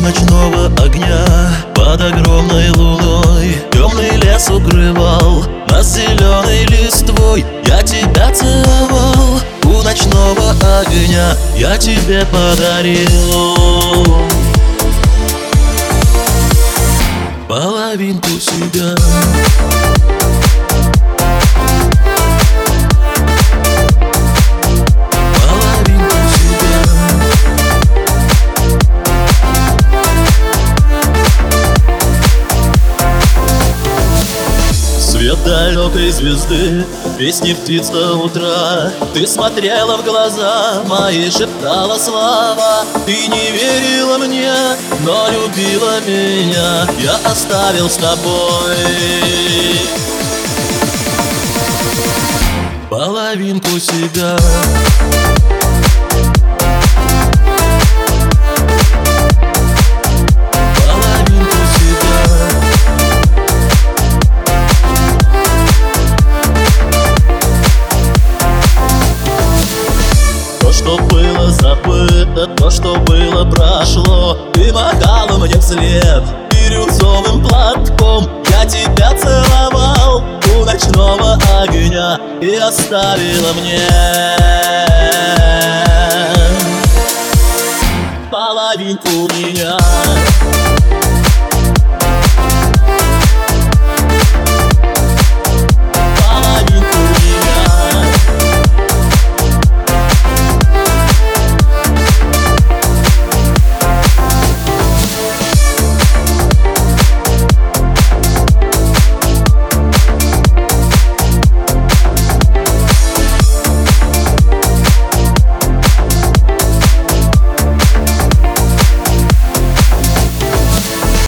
ночного огня под огромной луной темный лес укрывал нас зеленой листвой. Я тебя целовал у ночного огня, я тебе подарил половинку себя. Свет далекой звезды, песни птиц до утра. Ты смотрела в глаза мои, шептала слова. Ты не верила мне, но любила меня. Я оставил с тобой половинку себя. Что было забыто, то, что было прошло. Ты махала мне вслед бирюзовым платком. Я тебя целовал у ночного огня и оставила мне половинку меня.